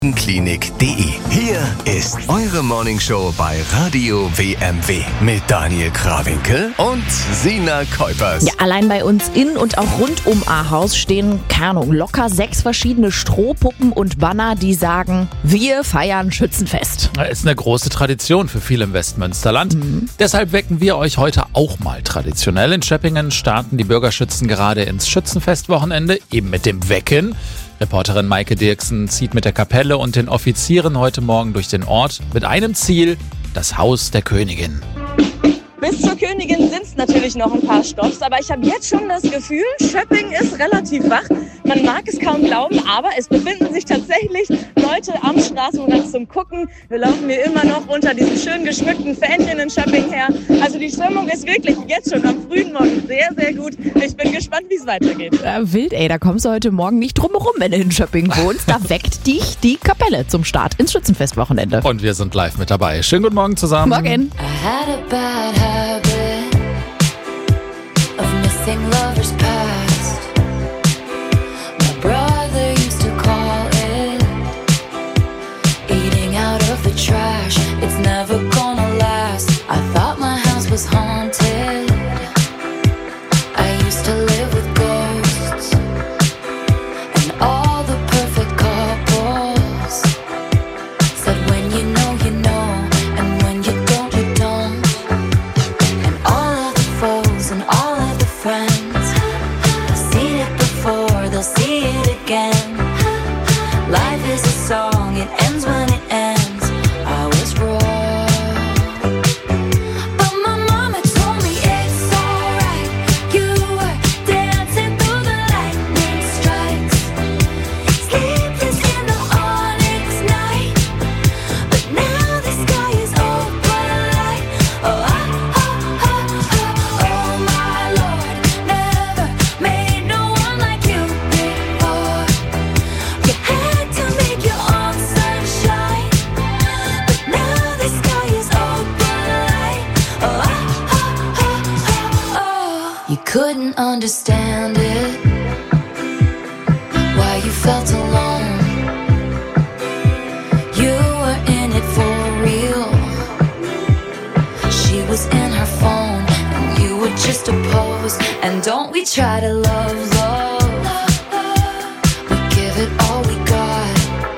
Klinik.de. Hier ist eure Morningshow bei Radio WMW mit Daniel Krawinkel und Sina Kuipers. Ja, allein bei uns in und auch rund um Ahaus stehen, keine Ahnung, locker 6 verschiedene Strohpuppen und Banner, die sagen, wir feiern Schützenfest. Das ist eine große Tradition für viele im Westmünsterland. Deshalb wecken wir euch heute auch mal traditionell. In Schöppingen starten die Bürgerschützen gerade ins Schützenfestwochenende, eben mit dem Wecken. Reporterin Maike Dirksen zieht mit der Kapelle und den Offizieren heute Morgen durch den Ort mit einem Ziel, das Haus der Königin. Bis zur Königin sind es natürlich noch ein paar Stopps, aber ich habe jetzt schon das Gefühl, Schöppingen ist relativ wach. Man mag es kaum glauben, aber es befinden sich tatsächlich Leute am Straßenrand zum Gucken. Wir laufen hier immer noch unter diesem schön geschmückten Fähnchen in Schöppingen her. Also die Stimmung ist wirklich jetzt schon am frühen Morgen sehr, sehr gut. Ich bin gespannt, wie es weitergeht. Wild, ey, da kommst du heute Morgen nicht drum herum, wenn du in Schöppingen wohnst. Da weckt dich die Kapelle zum Start ins Schützenfestwochenende. Und wir sind live mit dabei. Schönen guten Morgen zusammen. Morgen. I had a bad habit of missing lovers past. My brother used to call it eating out of the trash. It's never gonna last. I thought my house was haunted. I used to live with ghosts and all the perfect couples said when you know, you know, and when you don't, you don't. And all of the foes and all of the friends have seen it before, they'll see it again. Life is a song, it ends when it ends. I was wrong, but my mama told me it's alright. You were dancing through the lightning strikes, sleepless in the onyx night. But now the sky is open light. Oh, oh, oh, oh, oh, my Lord, never made no one like you before. You had to make your own sunshine, but now the sky is open light. Oh, oh, oh, oh, oh. You couldn't understand it, why you felt alone. You were in it for real. She was in her phone and you were just a pose. And don't we try to love, love. We give it all we got.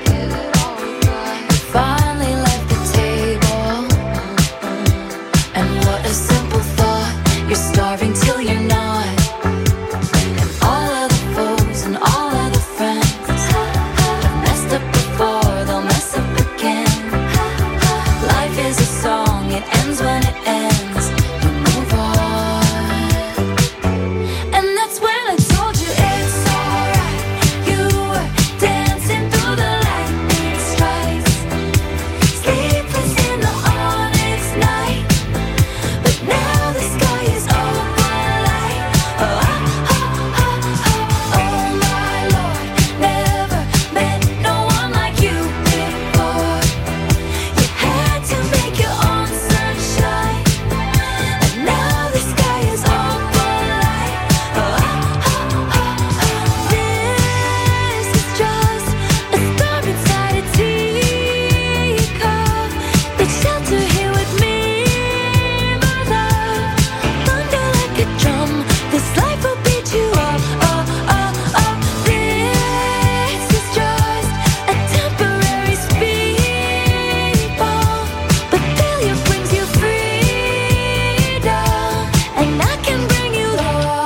We finally left the table. And what a simple thought. You're starving till you're not. And all of the foes and all of the friends have messed up before, they'll mess up again. Life is a song, it ends when it ends. You move on. And that's when I told you it's alright. You were dancing through the lightning strikes, sleepless in the onyx night. But now the sky is open light. Oh, oh, oh, oh, oh, my Lord, never met no one like you before. You had to make your own sunshine, and now the sky is open light. Oh, oh, oh, oh, this is just a storm inside a teacup. But shelter here with me, my love. Thunder like a drum, this life will beat you up. Oh, oh, oh, this is just a temporary speed bump. But failure brings you freedom, and I can bring you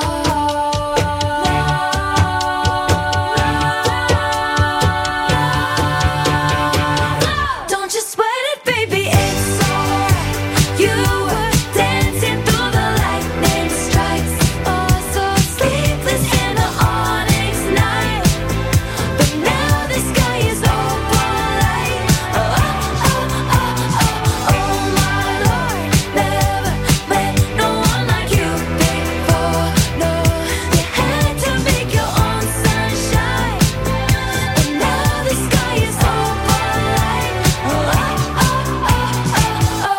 love. Don't you sweat it, baby, it's alright. You were dancing through the lightning strikes, oh, so sleepless in the onyx night. But now the sky is open light. Oh, oh, oh, oh, oh, oh, my Lord, never met no one like you before. No, you had to make your own sunshine, and now the sky is open light. Oh, oh, oh,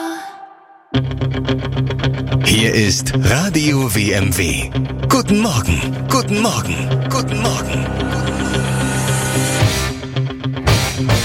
oh, oh. Hier ist Radio WMW. Guten Morgen, guten Morgen, guten Morgen.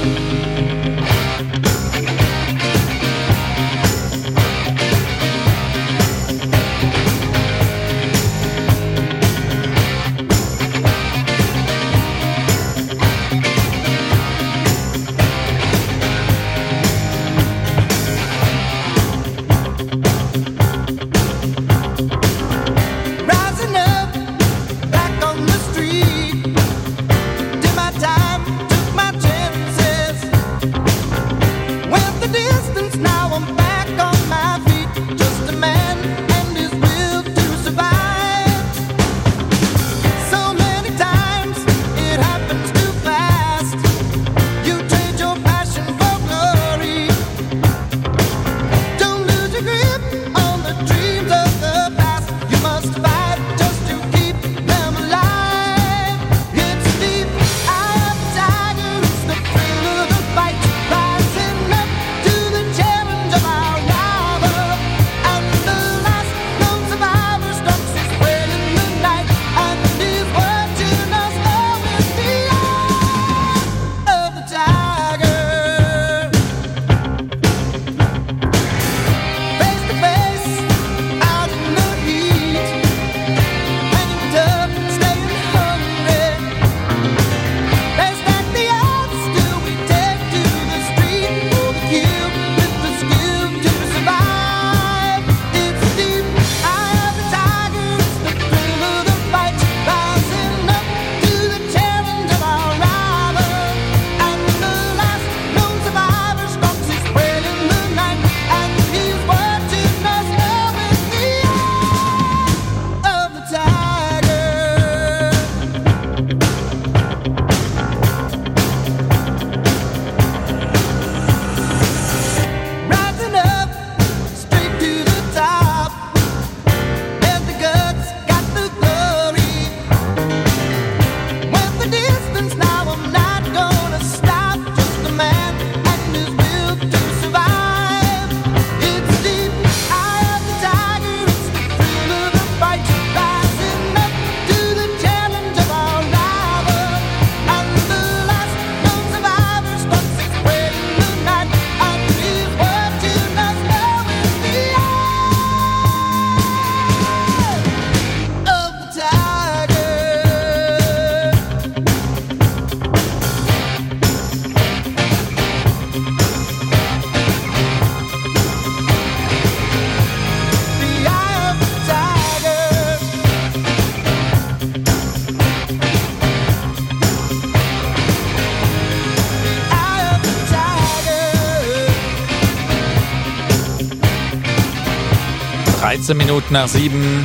Minuten nach 7.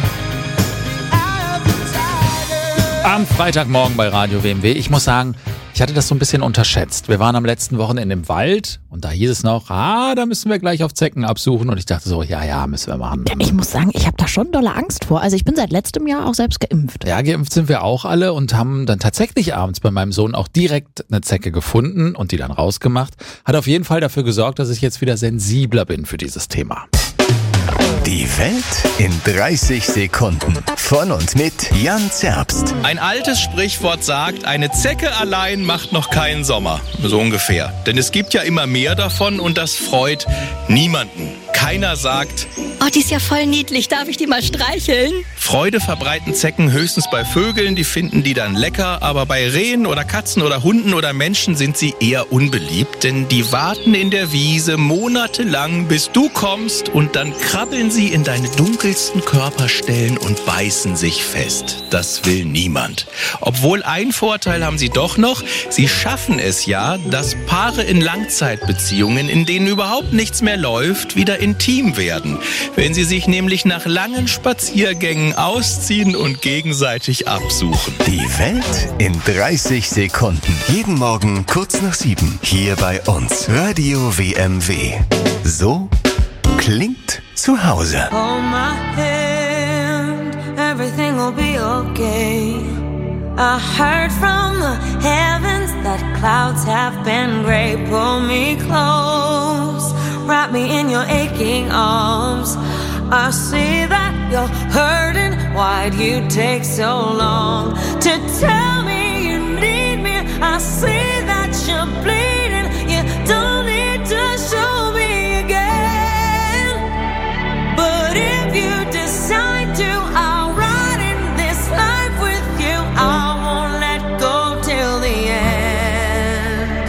Am Freitagmorgen bei Radio WMW. Ich muss sagen, ich hatte das so ein bisschen unterschätzt. Wir waren am letzten Wochenende im Wald und da hieß es noch, da müssen wir gleich auf Zecken absuchen. Und ich dachte so, ja, müssen wir machen. Ja, ich muss sagen, ich habe da schon dolle Angst vor. Also ich bin seit letztem Jahr auch selbst geimpft. Ja, geimpft sind wir auch alle und haben dann tatsächlich abends bei meinem Sohn auch direkt eine Zecke gefunden und die dann rausgemacht. Hat auf jeden Fall dafür gesorgt, dass ich jetzt wieder sensibler bin für dieses Thema. Die Welt in 30 Sekunden. Von und mit Jan Zerbst. Ein altes Sprichwort sagt, eine Zecke allein macht noch keinen Sommer. So ungefähr. Denn es gibt ja immer mehr davon und das freut niemanden. Keiner sagt, oh, die ist ja voll niedlich, darf ich die mal streicheln? Freude verbreiten Zecken höchstens bei Vögeln, die finden die dann lecker, aber bei Rehen oder Katzen oder Hunden oder Menschen sind sie eher unbeliebt, denn die warten in der Wiese monatelang, bis du kommst und dann krabbeln sie in deine dunkelsten Körperstellen und beißen sich fest. Das will niemand. Obwohl ein Vorteil haben sie doch noch, sie schaffen es ja, dass Paare in Langzeitbeziehungen, in denen überhaupt nichts mehr läuft, wieder intim werden, wenn sie sich nämlich nach langen Spaziergängen ausziehen und gegenseitig absuchen. Die Welt in 30 Sekunden. Jeden Morgen kurz nach 7. Hier bei uns. Radio WMW. So klingt zu Hause. Hold my hand, everything will be okay. I heard from the heavens that clouds have been gray. Pull me close, wrap me in your aching arms. I see that you're hurting, why'd you take so long to tell me you need me? I see that you're bleeding, don't need to show me again. But if you decide to, I'll ride in this life with you. I won't let go till the end.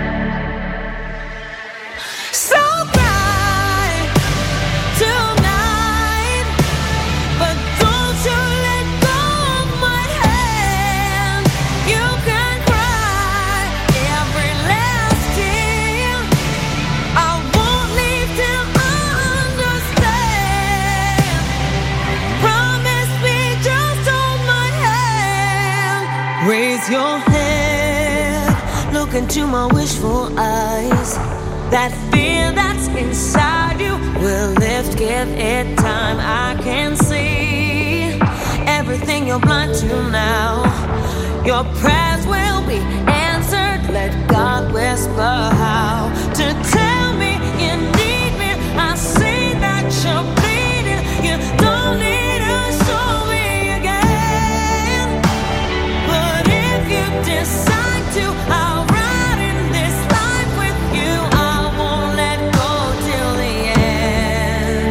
So cry tonight, but don't you let go of my hand. You can cry every last tear. I won't leave till I understand. Promise me, just hold my hand. Raise your head, look into my wishful eyes. That fear that's inside you will lift, give it time. I can see everything you're blind to now. Your prayers will be answered. Let God whisper how to tell me you need me. I see that you're bleeding. You don't need to show me again. But if you decide to, I'll ride in this life with you. I won't let go till the end.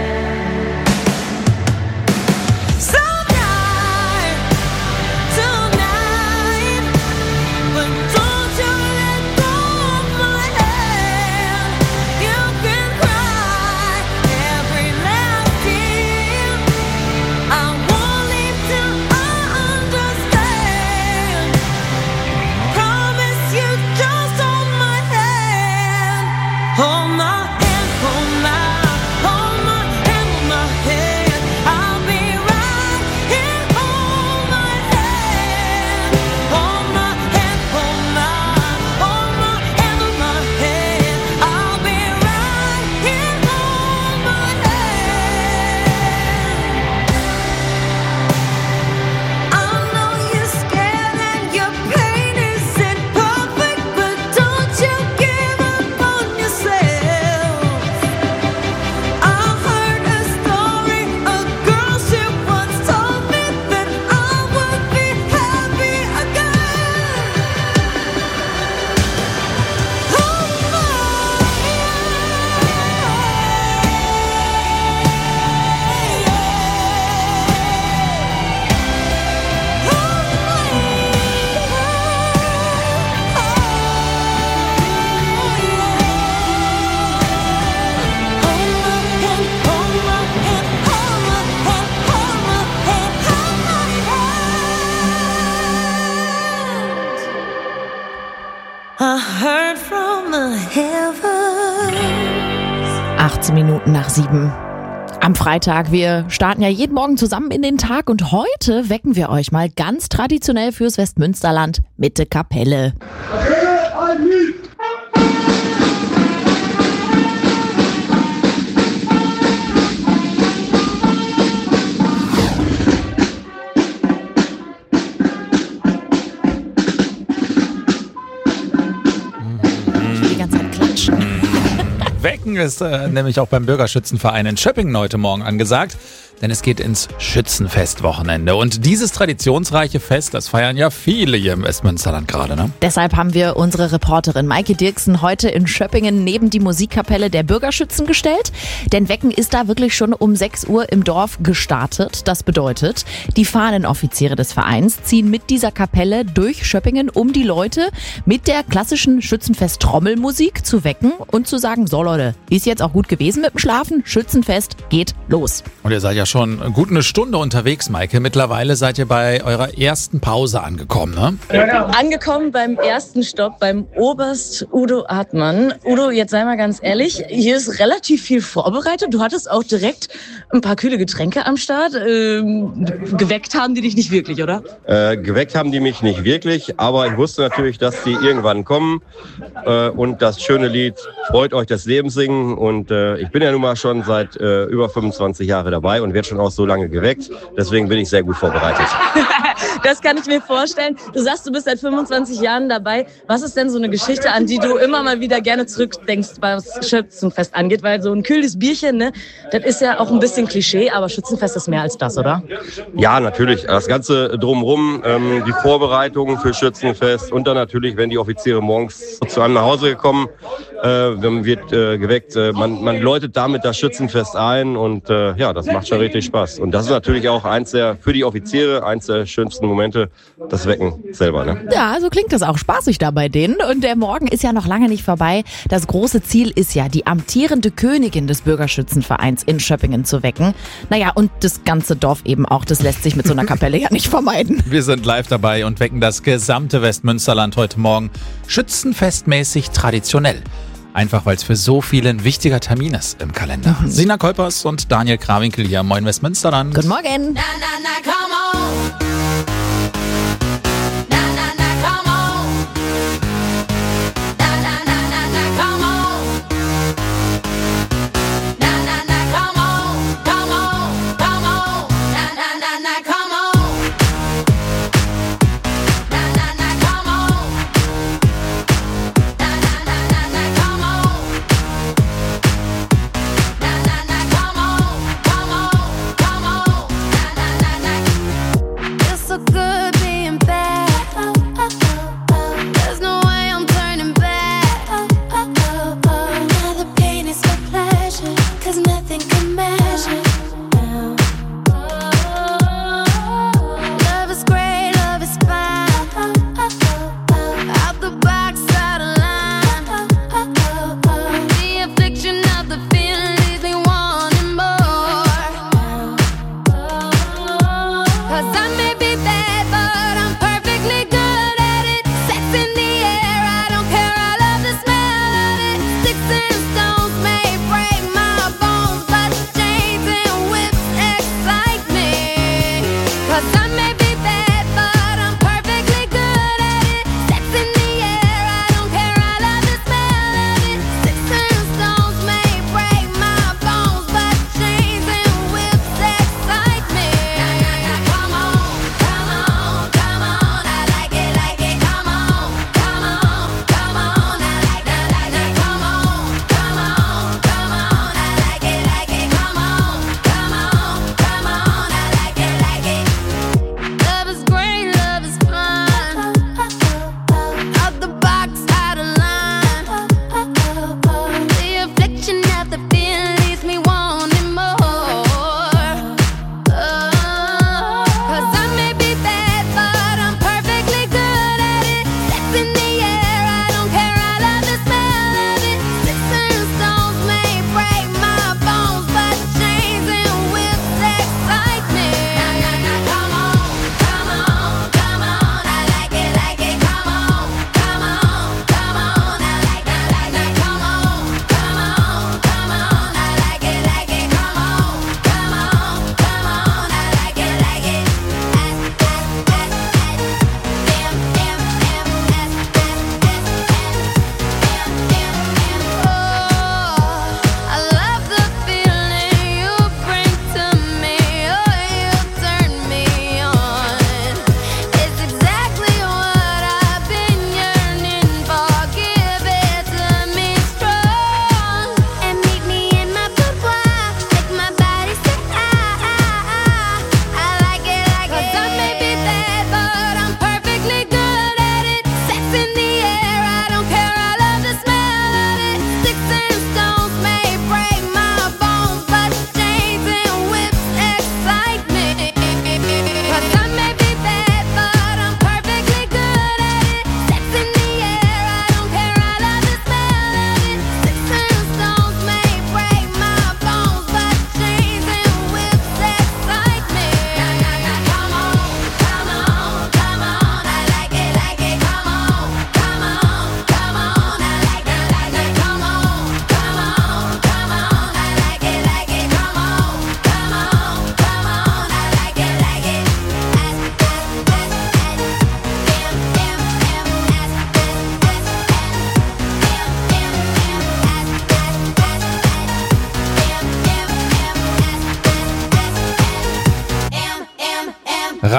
So die tonight, but don't you let go of my hand. You can cry every last tear. I won't leave till I understand. Promise you, just hold my hand. Hold my hand, hold my hand, hold my hand. I'll be right here. Hold my hand, hold my hand, hold my hand, hold my hand. I'll be right here. Hold my hand. I know you're scared and your pain isn't perfect, but don't you give up on yourself. I heard a story, a girl, she once told me that I would be happy again. Hold my I heard from the heavens. 18 Minuten nach 7. Am Freitag. Wir starten ja jeden Morgen zusammen in den Tag und heute wecken wir euch mal ganz traditionell fürs Westmünsterland mit der Kapelle. Ich will die ganze Zeit klatschen. Wecken ist nämlich auch beim Bürgerschützenverein in Schöppingen heute Morgen angesagt, denn es geht ins Schützenfestwochenende. Und dieses traditionsreiche Fest, das feiern ja viele hier im Westmünsterland gerade, ne? Deshalb haben wir unsere Reporterin Maike Dirksen heute in Schöppingen neben die Musikkapelle der Bürgerschützen gestellt. Denn Wecken ist da wirklich schon um 6 Uhr im Dorf gestartet. Das bedeutet, die Fahnenoffiziere des Vereins ziehen mit dieser Kapelle durch Schöppingen, um die Leute mit der klassischen Schützenfest-Trommelmusik zu wecken und zu sagen, so Leute, ist jetzt auch gut gewesen mit dem Schlafen, Schützenfest geht los. Und ihr seid ja schon gut eine Stunde unterwegs, Maike. Mittlerweile seid ihr bei eurer ersten Pause angekommen, ne? Angekommen beim ersten Stopp beim Oberst Udo Artmann. Udo, jetzt sei mal ganz ehrlich, hier ist relativ viel vorbereitet. Du hattest auch direkt ein paar kühle Getränke am Start. Geweckt haben die dich nicht wirklich, oder? Geweckt haben die mich nicht wirklich, aber ich wusste natürlich, dass die irgendwann kommen und das schöne Lied Freut euch das Leben singen. Und ich bin ja nun mal schon seit über 25 Jahren dabei und werde schon auch so lange geweckt. Deswegen bin ich sehr gut vorbereitet. Das kann ich mir vorstellen. Du sagst, du bist seit 25 Jahren dabei. Was ist denn so eine Geschichte, an die du immer mal wieder gerne zurückdenkst, was Schützenfest angeht? Weil so ein kühles Bierchen, ne, das ist ja auch ein bisschen Klischee, aber Schützenfest ist mehr als das, oder? Ja, natürlich. Das Ganze drumherum, die Vorbereitungen für Schützenfest und dann natürlich, wenn die Offiziere morgens zu einem nach Hause gekommen, wird geweckt. Man läutet damit das Schützenfest ein und ja, das macht schon richtig Spaß. Und das ist natürlich auch für die Offiziere eins der schönsten Momente, das Wecken selber. Ne? Ja, so klingt das auch spaßig da bei denen. Und der Morgen ist ja noch lange nicht vorbei. Das große Ziel ist ja, die amtierende Königin des Bürgerschützenvereins in Schöppingen zu wecken. Naja, und das ganze Dorf eben auch. Das lässt sich mit so einer Kapelle ja nicht vermeiden. Wir sind live dabei und wecken das gesamte Westmünsterland heute Morgen schützenfestmäßig traditionell. Einfach, weil es für so viele ein wichtiger Termin ist im Kalender. Sina Kolpers und Daniel Krawinkel hier. Moin Westmünsterland. Guten Morgen. Na, na, na, come on. Na, na, na, come on. Na, na, na, na, na, come on. Na, na, na, come on. Come on, come on. Na, na, na, na, come on. Na, na, na, come on. Na, na, na, na, na, come on. Na, na, na, come on. Come on, come on. Na, na, na, na,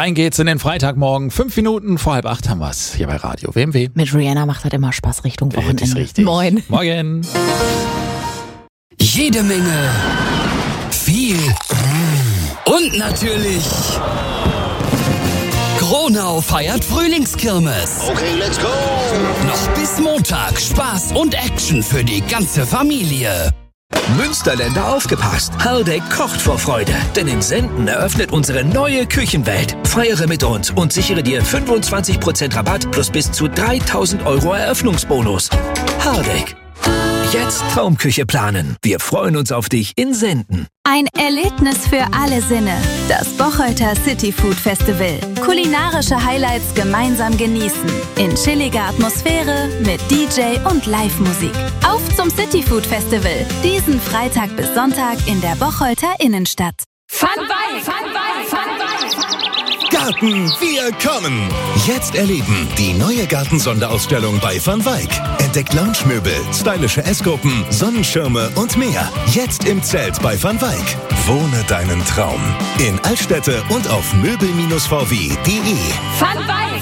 Rein geht's in den Freitagmorgen. 5 Minuten vor 7:30 haben wir's hier bei Radio WMW. Mit Rihanna macht halt immer Spaß Richtung Wochenende. Das ist richtig. Moin. Morgen. Jede Menge. Viel. Und natürlich Gronau feiert Frühlingskirmes. Okay, let's go. Noch bis Montag Spaß und Action für die ganze Familie. Münsterländer aufgepasst! Hardegg kocht vor Freude, denn in Senden eröffnet unsere neue Küchenwelt. Feiere mit uns und sichere dir 25% Rabatt plus bis zu 3.000 € Eröffnungsbonus. Hardegg. Jetzt Traumküche planen. Wir freuen uns auf dich in Senden. Ein Erlebnis für alle Sinne. Das Bocholter City Food Festival. Kulinarische Highlights gemeinsam genießen. In chilliger Atmosphäre mit DJ und Live-Musik. Auf zum City Food Festival. Diesen Freitag bis Sonntag in der Bocholter Innenstadt. Garten, wir kommen! Jetzt erleben die neue Gartensonderausstellung bei Van Wyck. Entdeckt Lounge-Möbel, stylische Essgruppen, Sonnenschirme und mehr. Jetzt im Zelt bei Van Wyck. Wohne deinen Traum. In Altstädte und auf möbel-vw.de. Van Wyck.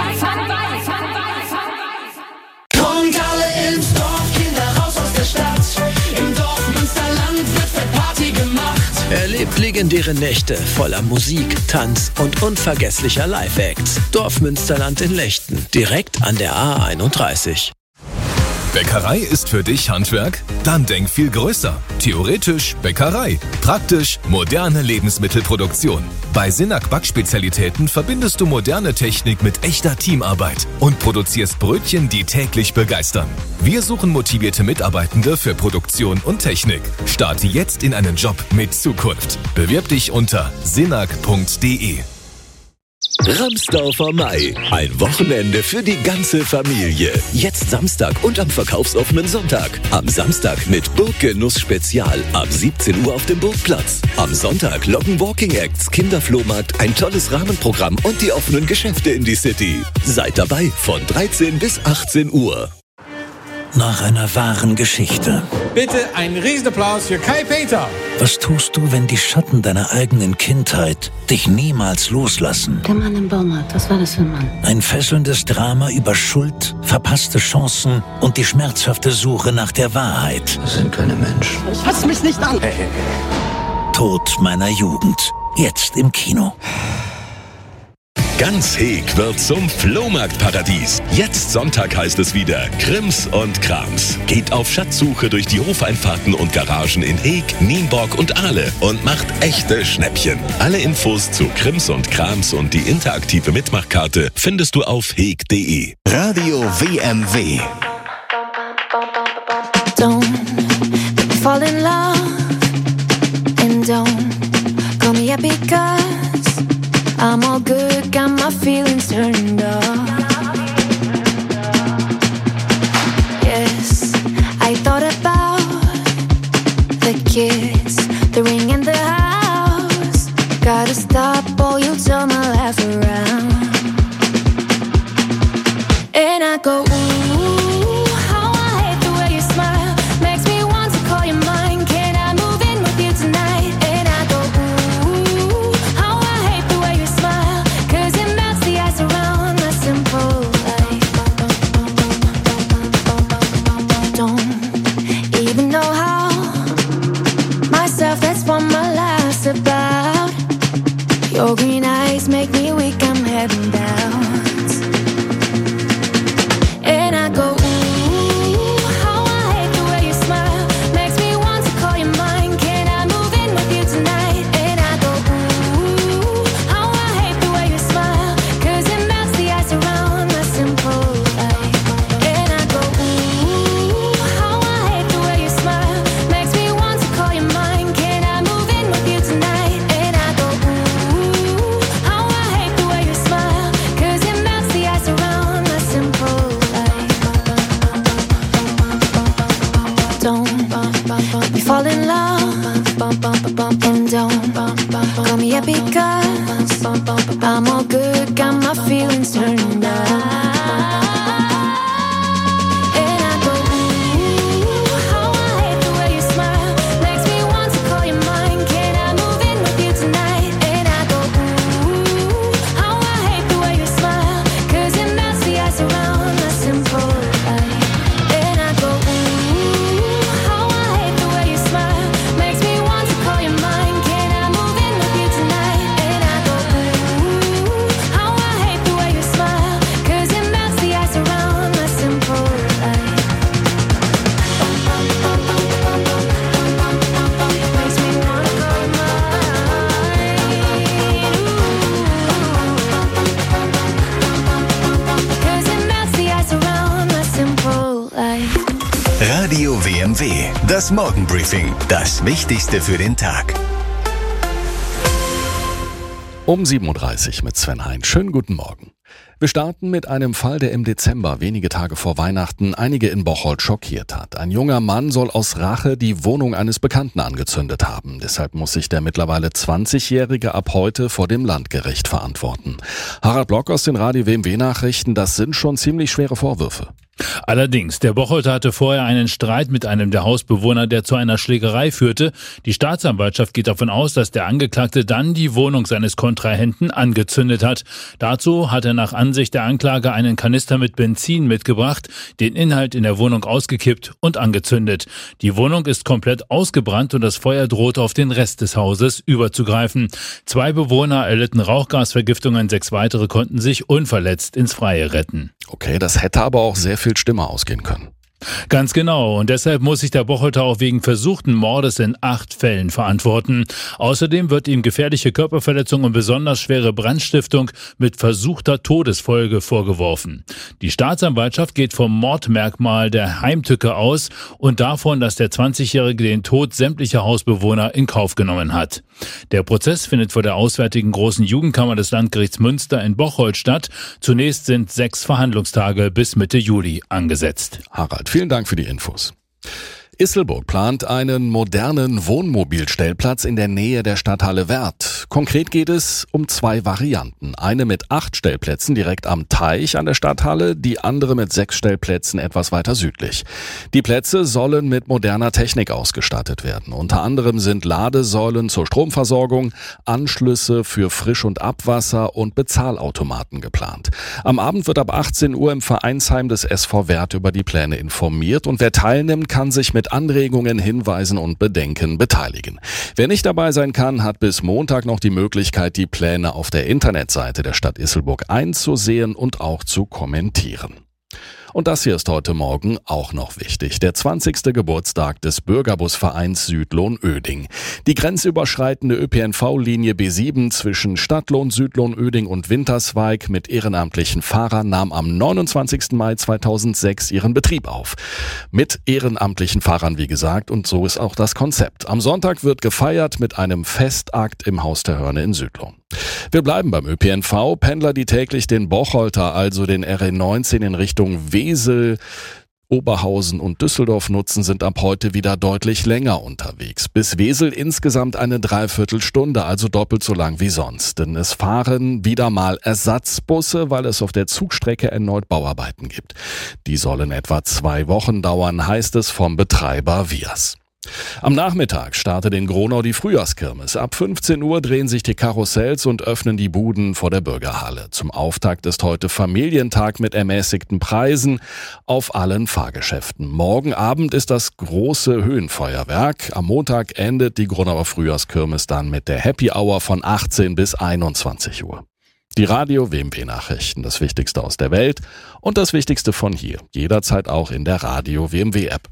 Kommt alle ins Dorf, Kinder raus aus der Stadt. Im Dorf Münsterland wird fett Party gemacht. Erlebt legendäre Nächte voller Musik, Tanz und unvergesslicher Live-Acts. Dorf Münsterland in Lechten, direkt an der A31. Bäckerei ist für dich Handwerk? Dann denk viel größer. Theoretisch Bäckerei. Praktisch moderne Lebensmittelproduktion. Bei Sinak Backspezialitäten verbindest du moderne Technik mit echter Teamarbeit und produzierst Brötchen, die täglich begeistern. Wir suchen motivierte Mitarbeitende für Produktion und Technik. Starte jetzt in einen Job mit Zukunft. Bewirb dich unter sinak.de. Ramsdorfer Mai. Ein Wochenende für die ganze Familie. Jetzt Samstag und am verkaufsoffenen Sonntag. Am Samstag mit Burggenuss Spezial ab 17 Uhr auf dem Burgplatz. Am Sonntag Locken Walking Acts, Kinderflohmarkt, ein tolles Rahmenprogramm und die offenen Geschäfte in die City. Seid dabei von 13 bis 18 Uhr. Nach einer wahren Geschichte. Bitte einen Riesenapplaus für Kai Peter. Was tust du, wenn die Schatten deiner eigenen Kindheit dich niemals loslassen? Der Mann im Baumarkt, was war das für ein Mann? Ein fesselndes Drama über Schuld, verpasste Chancen und die schmerzhafte Suche nach der Wahrheit. Das sind keine Menschen. Ich fass mich nicht an. Tod meiner Jugend. Jetzt im Kino. Ganz Heeg wird zum Flohmarktparadies. Jetzt Sonntag heißt es wieder Krims und Krams. Geht auf Schatzsuche durch die Hofeinfahrten und Garagen in Heeg, Nienborg und Ahle und macht echte Schnäppchen. Alle Infos zu Krims und Krams und die interaktive Mitmachkarte findest du auf heeg.de. Radio WMW. Don't fall in love and don't call me up because I'm all good, got my feelings turned off. Yes, I thought about the kids, the ring and the house. Gotta stop or you'll turn my life around. And I go, ooh, how I hate the way you smile. Makes me want to call you mine. Can I move in with you tonight? And I go, ooh, how I hate the way you smile. 'Cause it melts the ice around my simple life. Don't even know how. Myself, that's what my life's about. Your green eyes make me weak, I'm heading down. And I go, ooh, how I hate the way you smile. Makes me want to call you mine. Can I move in with you tonight? And I go, ooh, how I hate the way you smile. 'Cause it melts the ice around my simple life. And I go, ooh, how I hate the way you smile. Makes me want to call you mine. Can I move in with you tonight? And I go, ooh, how I hate the way you smile. 'Cause it melts the ice around my simple life. Don't we fall in love and don't call me up because I'm all good, got my feelings turned on. And I go, ooh, how I hate the way you smile. Makes me want to call you mine. Can I move in with you tonight? And I go, ooh, Radio WMW, das Morgenbriefing, das Wichtigste für den Tag. Um 7.30 Uhr mit Sven Hein. Schönen guten Morgen. Wir starten mit einem Fall, der im Dezember, wenige Tage vor Weihnachten, einige in Bocholt schockiert hat. Ein junger Mann soll aus Rache die Wohnung eines Bekannten angezündet haben. Deshalb muss sich der mittlerweile 20-Jährige ab heute vor dem Landgericht verantworten. Harald Block aus den Radio WMW Nachrichten, das sind schon ziemlich schwere Vorwürfe. Allerdings, der Bocholter hatte vorher einen Streit mit einem der Hausbewohner, der zu einer Schlägerei führte. Die Staatsanwaltschaft geht davon aus, dass der Angeklagte dann die Wohnung seines Kontrahenten angezündet hat. Dazu hat er nach Ansicht der Anklage einen Kanister mit Benzin mitgebracht, den Inhalt in der Wohnung ausgekippt und angezündet. Die Wohnung ist komplett ausgebrannt und das Feuer droht auf den Rest des Hauses überzugreifen. 2 Bewohner erlitten Rauchgasvergiftungen, 6 weitere konnten sich unverletzt ins Freie retten. Okay, das hätte aber auch sehr viel schlimmer ausgehen können. Ganz genau. Und deshalb muss sich der Bocholter auch wegen versuchten Mordes in 8 Fällen verantworten. Außerdem wird ihm gefährliche Körperverletzung und besonders schwere Brandstiftung mit versuchter Todesfolge vorgeworfen. Die Staatsanwaltschaft geht vom Mordmerkmal der Heimtücke aus und davon, dass der 20-Jährige den Tod sämtlicher Hausbewohner in Kauf genommen hat. Der Prozess findet vor der Auswärtigen Großen Jugendkammer des Landgerichts Münster in Bocholt statt. Zunächst sind 6 Verhandlungstage bis Mitte Juli angesetzt. Harald, vielen Dank für die Infos. Isselburg plant einen modernen Wohnmobilstellplatz in der Nähe der Stadthalle Werth. Konkret geht es um 2 Varianten. Eine mit 8 Stellplätzen direkt am Teich an der Stadthalle, die andere mit 6 Stellplätzen etwas weiter südlich. Die Plätze sollen mit moderner Technik ausgestattet werden. Unter anderem sind Ladesäulen zur Stromversorgung, Anschlüsse für Frisch- und Abwasser und Bezahlautomaten geplant. Am Abend wird ab 18 Uhr im Vereinsheim des SV Werth über die Pläne informiert und wer teilnimmt, kann sich mit Anregungen, Hinweisen und Bedenken beteiligen. Wer nicht dabei sein kann, hat bis Montag noch die Möglichkeit, die Pläne auf der Internetseite der Stadt Isselburg einzusehen und auch zu kommentieren. Und das hier ist heute Morgen auch noch wichtig. Der 20. Geburtstag des Bürgerbusvereins Südlohn-Öding. Die grenzüberschreitende ÖPNV-Linie B7 zwischen Stadtlohn, Südlohn-Öding und Winterswijk mit ehrenamtlichen Fahrern nahm am 29. Mai 2006 ihren Betrieb auf. Mit ehrenamtlichen Fahrern, wie gesagt, und so ist auch das Konzept. Am Sonntag wird gefeiert mit einem Festakt im Haus der Hörne in Südlohn. Wir bleiben beim ÖPNV. Pendler, die täglich den Bocholter, also den RE19 in Richtung Wesel, Oberhausen und Düsseldorf nutzen, sind ab heute wieder deutlich länger unterwegs. Bis Wesel insgesamt eine Dreiviertelstunde, also doppelt so lang wie sonst. Denn es fahren wieder mal Ersatzbusse, weil es auf der Zugstrecke erneut Bauarbeiten gibt. Die sollen etwa 2 Wochen dauern, heißt es vom Betreiber Vias. Am Nachmittag startet in Gronau die Frühjahrskirmes. Ab 15 Uhr drehen sich die Karussells und öffnen die Buden vor der Bürgerhalle. Zum Auftakt ist heute Familientag mit ermäßigten Preisen auf allen Fahrgeschäften. Morgen Abend ist das große Höhenfeuerwerk. Am Montag endet die Gronauer Frühjahrskirmes dann mit der Happy Hour von 18 bis 21 Uhr. Die Radio WMW Nachrichten, das Wichtigste aus der Welt und das Wichtigste von hier. Jederzeit auch in der Radio WMW App.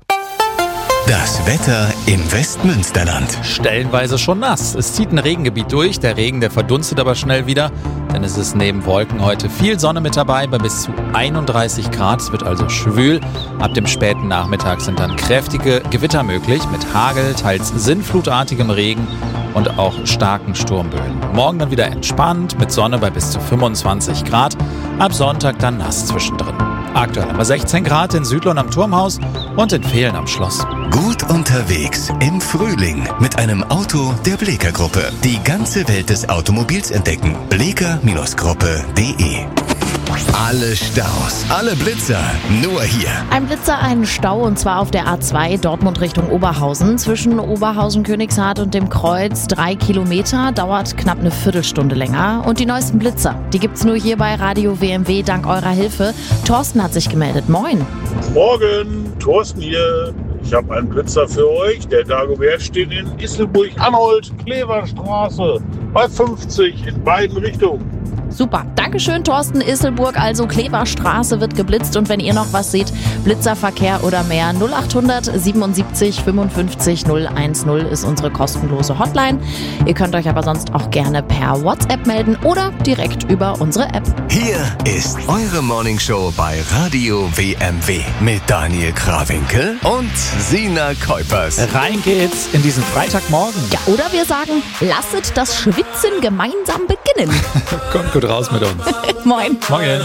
Das Wetter im Westmünsterland. Stellenweise schon nass. Es zieht ein Regengebiet durch. Der Regen, der verdunstet aber schnell wieder. Denn es ist neben Wolken heute viel Sonne mit dabei, bei bis zu 31 Grad. Es wird also schwül. Ab dem späten Nachmittag sind dann kräftige Gewitter möglich mit Hagel, teils sinnflutartigem Regen und auch starken Sturmböen. Morgen dann wieder entspannt mit Sonne bei bis zu 25 Grad. Ab Sonntag dann nass zwischendrin. Aktuell haben wir 16 Grad in Südlohn am Turmhaus und in Vehlen am Schloss. Gut unterwegs im Frühling mit einem Auto der Bleeker Gruppe. Die ganze Welt des Automobils entdecken. bleeker-gruppe.de. Alle Staus, alle Blitzer, nur hier. Ein Blitzer, einen Stau und zwar auf der A2 Dortmund Richtung Oberhausen. Zwischen Oberhausen-Königshardt und dem Kreuz 3 Kilometer, dauert knapp eine Viertelstunde länger. Und die neuesten Blitzer, die gibt's nur hier bei Radio WMW dank eurer Hilfe. Thorsten hat sich gemeldet. Moin. Morgen, Thorsten hier. Ich habe einen Blitzer für euch. Der Dagobert steht in Isselburg-Anholt, Kleverstraße, bei 50 in beiden Richtungen. super. Dankeschön, Thorsten Isselburg. Also Kleverstraße wird geblitzt und wenn ihr noch was seht, Blitzerverkehr oder mehr, 0800 77 55 010 ist unsere kostenlose Hotline. Ihr könnt euch aber sonst auch gerne per WhatsApp melden oder direkt über unsere App. Hier ist eure Morningshow bei Radio WMW mit Daniel Krawinkel und Sina Kuipers. Rein geht's in diesen Freitagmorgen. Ja, oder wir sagen, lasset das Schwitzen gemeinsam beginnen. Kommt gut raus mit uns. Moin. Morgen.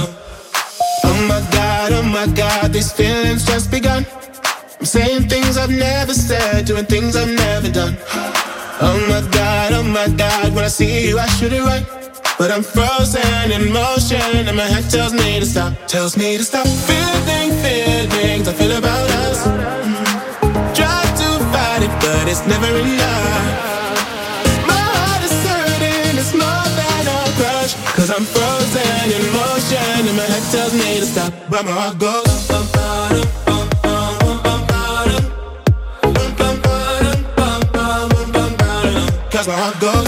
Oh my God, these feelings just begun. I'm saying things I've never said, doing things I've never done. Oh my God, when I see you I should it right. But I'm frozen in motion and my head tells me to stop. Feeling feelings I feel about us. Try to fight it but it's never enough. My heart is hurting, it's more than a crush. Cause I'm frozen in motion and my head tells me to stop. But my heart goes cause my heart goes.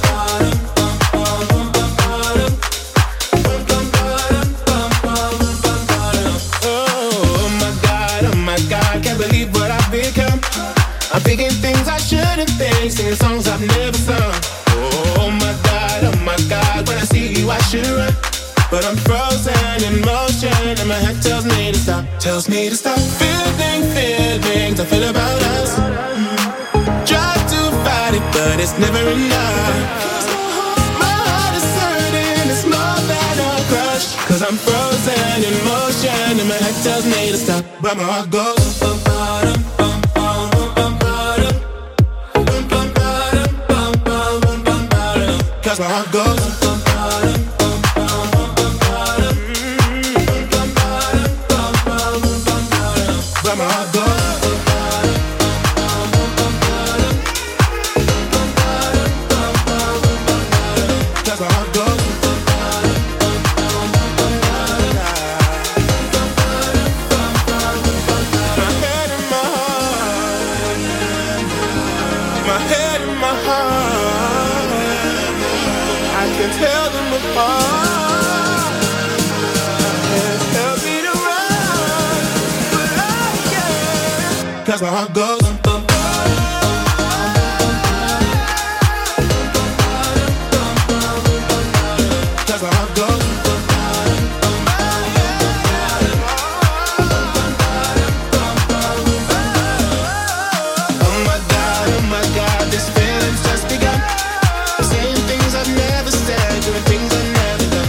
Oh my God, can't believe what I've become. I'm thinking things I shouldn't think, singing songs I've never sung. Oh my God, when I see you I should run. But I'm frozen in motion and my head tells me to stop. Feeling feelings I feel about us. Try to fight it but it's never enough. My heart is hurting, it's more than a crush. Cause I'm frozen in motion and my head tells me to stop. But my heart goes cause my heart goes. But my heart goes. Cause my heart goes. My head and my heart. My head and my heart. I can tell them apart. Help me to run, but I can't. Cause my heart goes. Cause my heart goes. Oh my God, this feeling's just begun. Saying things I've never said, doing things I've never done.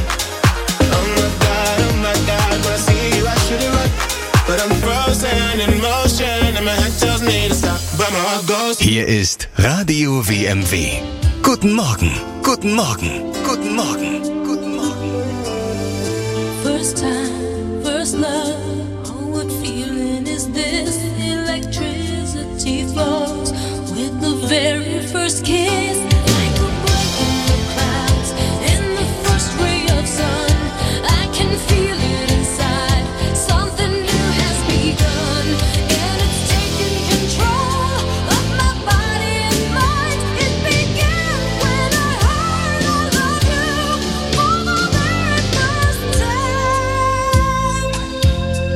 Oh my God, when I see you I should it right. But I'm frozen in motion and my head tells me to stop. But my heart goes. Hier ist Radio WMW. Guten Morgen, guten Morgen, guten Morgen, guten Morgen. First time, first love. Oh, what feeling is this? Electricity flows with the very first kiss. Like a break in the clouds, in the first ray of sun. I can feel it inside. Something new has begun, and it's taking control of my body and mind. It began when I heard I love you for the very first time.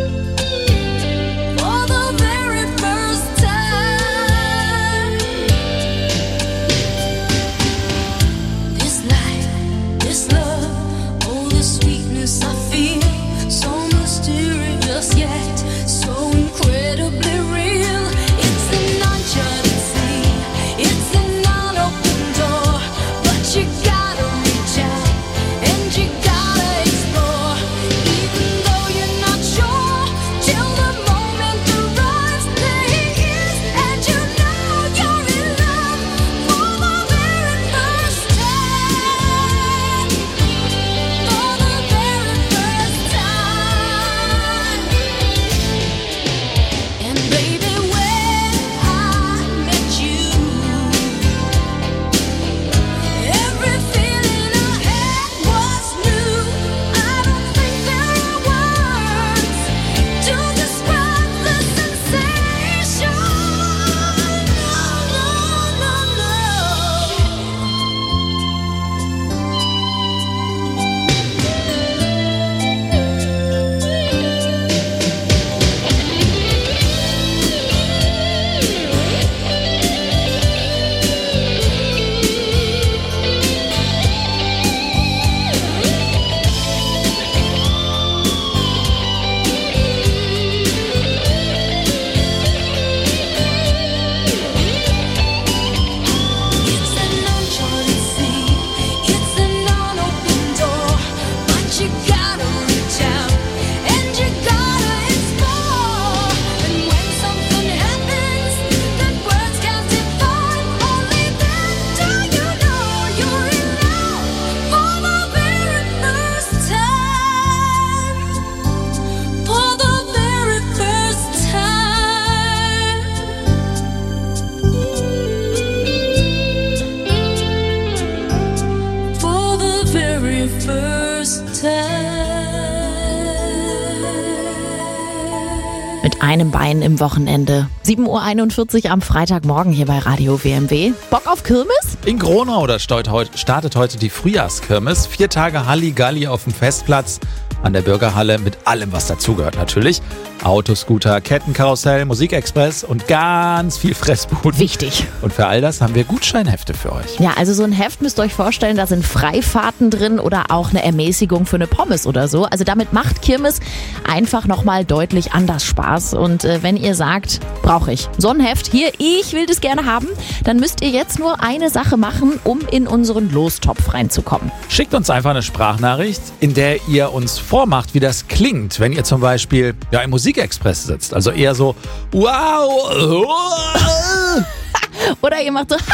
einem Bein im Wochenende. 7:41 Uhr am Freitagmorgen hier bei Radio WMW. Bock auf Kirmes? In Gronau startet heute die Frühjahrskirmes. 4 Tage Halligalli auf dem Festplatz an der Bürgerhalle mit allem, was dazugehört natürlich. Autoscooter, Kettenkarussell, Musikexpress und ganz viel Fressbuden. Wichtig. Und für all das haben wir Gutscheinhefte für euch. Ja, also so ein Heft müsst ihr euch vorstellen, da sind Freifahrten drin oder auch eine Ermäßigung für eine Pommes oder so. Also damit macht Kirmes einfach nochmal deutlich anders Spaß. Und wenn ihr sagt, brauche ich so ein Heft hier, ich will das gerne haben, dann müsst ihr jetzt nur eine Sache machen, um in unseren Lostopf reinzukommen. Schickt uns einfach eine Sprachnachricht, in der ihr uns vormacht, wie das klingt, wenn ihr zum Beispiel im Musikexpress sitzt. Also eher so, wow. Oder ihr macht so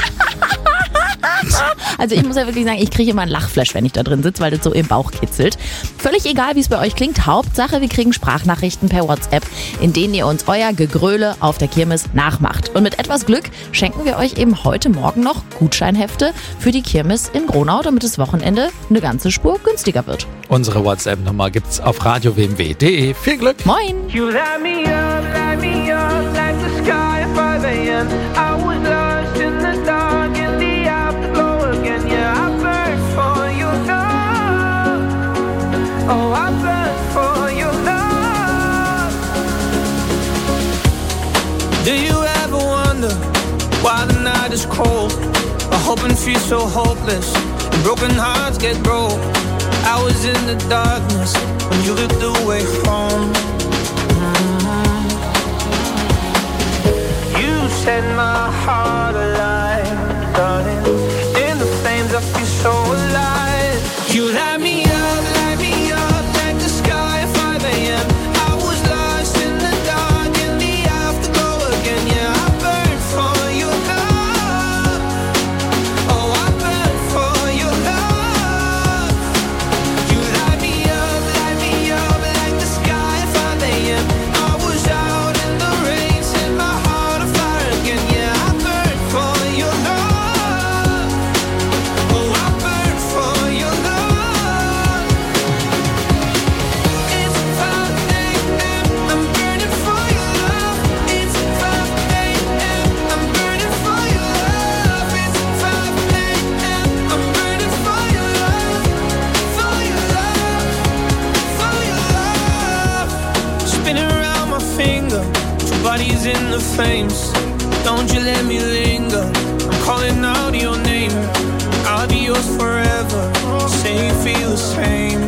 Also ich muss ja wirklich sagen, ich kriege immer einen Lachflash, wenn ich da drin sitze, weil das so im Bauch kitzelt. Völlig egal, wie es bei euch klingt. Hauptsache, wir kriegen Sprachnachrichten per WhatsApp, in denen ihr uns euer Gegröle auf der Kirmes nachmacht. Und mit etwas Glück schenken wir euch eben heute Morgen noch Gutscheinhefte für die Kirmes in Gronau, damit das Wochenende eine ganze Spur günstiger wird. Unsere WhatsApp-Nummer gibt's auf radiowmw.de. Viel Glück! Moin! You light me up like the sky at 5 a.m. I was lost in the dark in the afterglow again. Yeah, I burned for your love. Oh, I burned for your love. Do you ever wonder why the night is cold? I hope and feel so hopeless. And broken hearts get broke. I was in the darkness when you lit the way home. You set my heart alive, darling. In the flames I feel so alive. You light me up like the sky at 5 a.m. I was lost in the dark in the afterglow again. Yeah, I burned for your love. Oh, I burned for your love. You light me up like the sky at 5 a.m. I was out in the rain, set my heart on fire again. Yeah, I burned for your love. Oh, I burned for your love. It's 5 a.m. I'm burning for your love. It's 5 a.m. I'm burning for your love. It's 5 a.m. I'm burning for your love. For your love. For your love. Spinning around my finger. Two bodies in the flames. Don't you let me linger. I'm calling out your name. I'll be yours forever. Say you feel the same.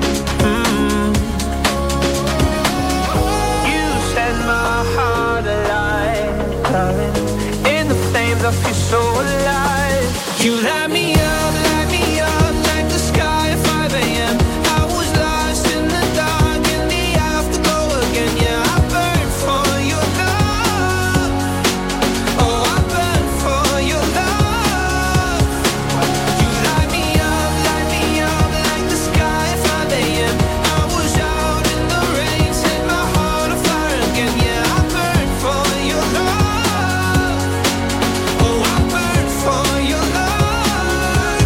You set my heart alive, darling. In the flames I feel so alive. You light me up like the sky at 5 a.m. I was lost in the dark in the afterglow again. Yeah, I burned for your love. Oh, I burned for your love. You light me up like the sky at 5 a.m. I was out in the rain, set my heart on fire again. Yeah, I burned for your love. Oh, I burned for your love.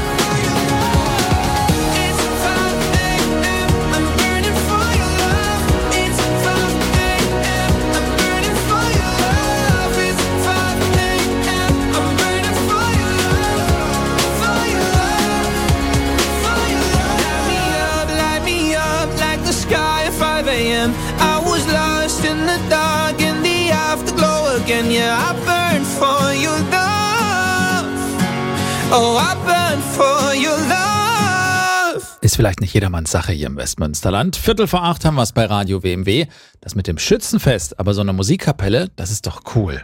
It's 5 a.m. I'm burning for your love. It's 5 a.m. I'm burning for your love. It's 5 a.m. I'm burning for your love. For your love. For your love. Light me up like the sky at 5 a.m. I was lost in the dark in the afterglow again. Yeah, I burned for your love. Oh, I burned for your love. Ist vielleicht nicht jedermanns Sache hier im Westmünsterland. 7:45 haben wir es bei Radio WMW. Das mit dem Schützenfest, aber so eine Musikkapelle, das ist doch cool.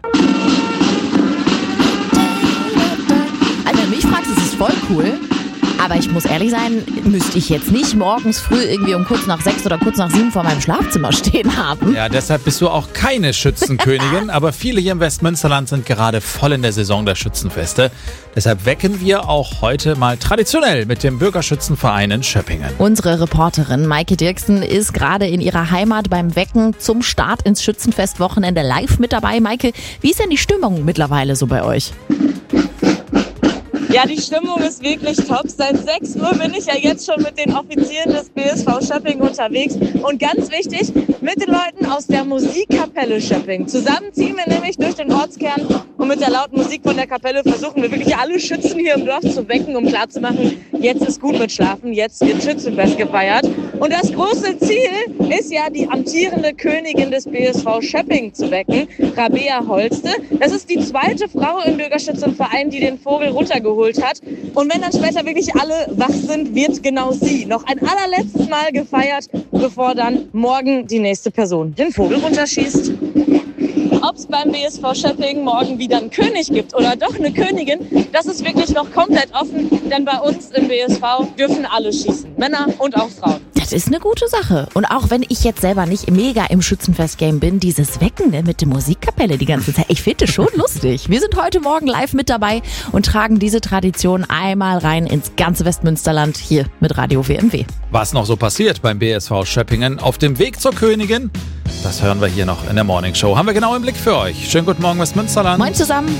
Also wenn du mich fragst, ist es voll cool. Aber ich muss ehrlich sein, müsste ich jetzt nicht morgens früh irgendwie um kurz nach 6 oder kurz nach 7 vor meinem Schlafzimmer stehen haben. Ja, deshalb bist du auch keine Schützenkönigin, aber viele hier im Westmünsterland sind gerade voll in der Saison der Schützenfeste. Deshalb wecken wir auch heute mal traditionell mit dem Bürgerschützenverein in Schöppingen. Unsere Reporterin Maike Dirksen ist gerade in ihrer Heimat beim Wecken zum Start ins Schützenfestwochenende live mit dabei. Maike, wie ist denn die Stimmung mittlerweile so bei euch? Ja, Ja, die Stimmung ist wirklich top. Seit 6 Uhr bin ich ja jetzt schon mit den Offizieren des BSV Schöpping unterwegs. Und ganz wichtig, mit den Leuten aus der Musikkapelle Schöpping. Zusammen ziehen wir nämlich durch den Ortskern und mit der lauten Musik von der Kapelle versuchen wir wirklich alle Schützen hier im Dorf zu wecken, um klarzumachen, jetzt ist gut mit Schlafen, jetzt wird Schützenfest gefeiert. Und das große Ziel ist ja, die amtierende Königin des BSV Schöpping zu wecken, Rabea Holste. Das ist die zweite Frau im Bürgerschützenverein, die den Vogel runtergeholt hat. Und wenn dann später wirklich alle wach sind, wird genau sie noch ein allerletztes Mal gefeiert, bevor dann morgen die nächste Person den Vogel runterschießt. Ob es beim BSV Schöpping morgen wieder einen König gibt oder doch eine Königin, das ist wirklich noch komplett offen, denn bei uns im BSV dürfen alle schießen, Männer und auch Frauen. Das ist eine gute Sache. Und auch wenn ich jetzt selber nicht mega im Schützenfest-Game bin, dieses Wecken mit der Musikkapelle die ganze Zeit, ich finde es schon lustig. Wir sind heute Morgen live mit dabei und tragen diese Tradition einmal rein ins ganze Westmünsterland hier mit Radio WMW. Was noch so passiert beim BSV Schöppingen auf dem Weg zur Königin, das hören wir hier noch in der Morning Show. Haben wir genau im Blick für euch. Schönen guten Morgen, Westmünsterland. Moin zusammen.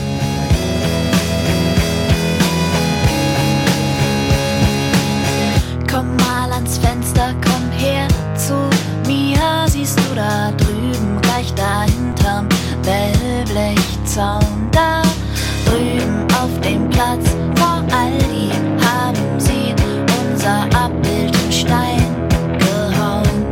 Komm mal ans Fenster, komm her zu mir. Siehst du da drüben, gleich dahinterm Wellblechzaun? Da drüben auf dem Platz vor Aldi haben sie unser Abbild im Stein gehauen.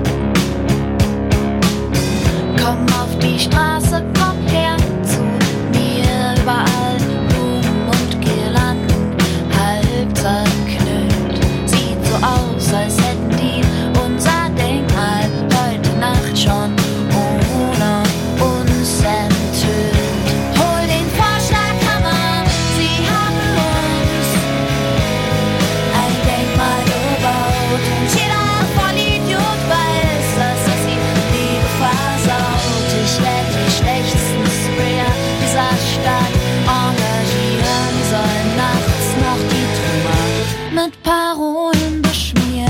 Komm auf die Straße, komm her zu mir. Überall Blumen und Girlanden, halb zerknüllt. Sieht so aus, als hätten die unser Denkmal heute Nacht schon ohne uns enthüllt. Hol den Vorschlaghammer, sie haben uns ein Denkmal gebaut. Und jeder Vollidiot weiß, dass es sie Liebe versaut. Ich werde die schlechtesten Sprayer dieser Stadt engagieren. Die sollen nachts noch die Trümmer mit Parolen beschmieren.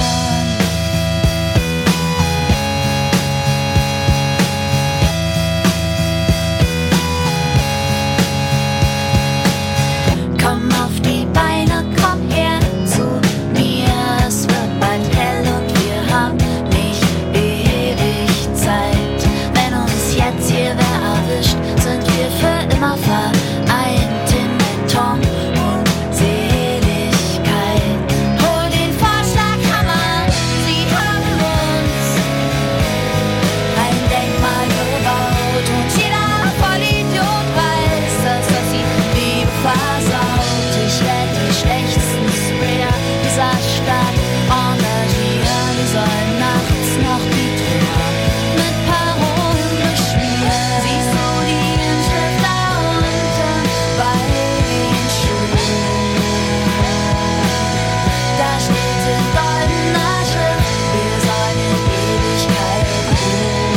Komm auf die Beine, komm her zu mir. Es wird bald hell und wir haben nicht ewig Zeit. Wenn uns jetzt hier wer erwischt, sind wir für immer vereint in Beton und Seligkeit. Hol den Vorschlaghammer, sie haben uns ein Denkmal gebaut. Und jeder Vollidiot weiß, dass das die Liebe versaut. Ich werde die schlechtesten Sprayer dieser Stadt engagieren. Die sollen nachts noch die Trümmer mit Parolen beschmieren. Siehst du die Inschrift da unten bei den Schuhen? Da steht in goldener Schrift, wir sollen in Ewigkeit ruhen.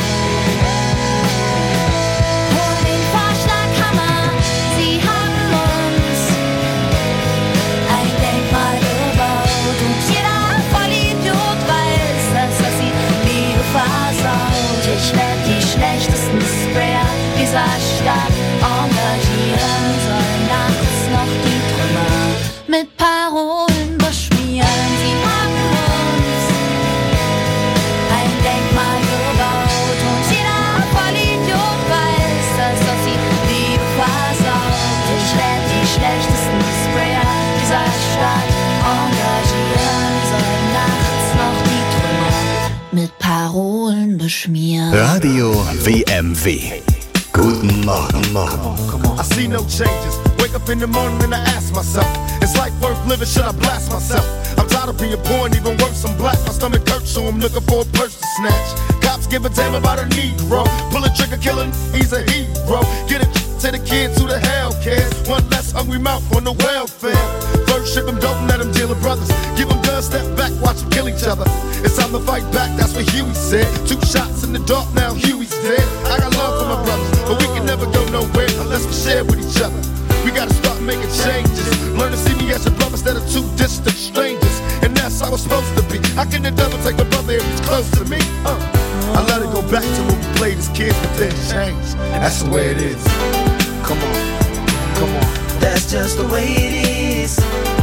Hol den Vorschlaghammer, sie haben uns ein Denkmal gebaut. Und jeder Vollidiot weiß, dass das die Liebe versaut. Ich werde die schlechtesten Sprayer dieser Stadt engagieren. Sollen nachts noch die Trümmer mit Parolen beschmieren. Sie haben uns ein Denkmal gebaut. Und jeder Vollidiot weiß, dass das die Liebe versaut. Ich werde die schlechtesten Sprayer dieser Stadt engagieren. Sollen nachts noch die Trümmer mit Parolen beschmieren. Radio WMW. Guten Morgen, Morgen. I see no changes. Wake up in the morning and I ask myself, is life worth living? Should I blast myself? I'm tired of being poor and even worse, I'm black. My stomach hurts, so I'm looking for a purse to snatch. Cops give a damn about a Negro. Pull a trigger, killing, he's a hero. Get it to the kids who the hell cares. One less hungry mouth on the welfare. First ship them, don't let them deal with brothers. Give them guns, step back, watch them kill each other. It's time to fight back, that's what Huey said. 2 shots in the dark, now Huey's dead. I got love for my brothers, but we can never go nowhere unless we share with each other. We gotta start making changes. Learn to see me as a brother instead of 2 distant strangers. And that's how it's supposed to be. How can the devil take my brother if he's close to me? I let it go back to when we played as kids, but then changed. And that's the way it is. Come on, come on. That's just the way it is.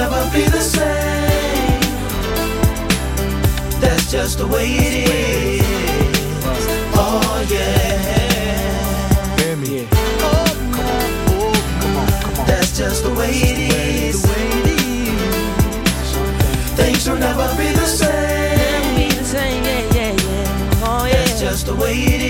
never be the same. That's just the way it is. Oh yeah. Oh, come on. That's just the way it is. Things will never be the same. Oh yeah. That's just the way it is.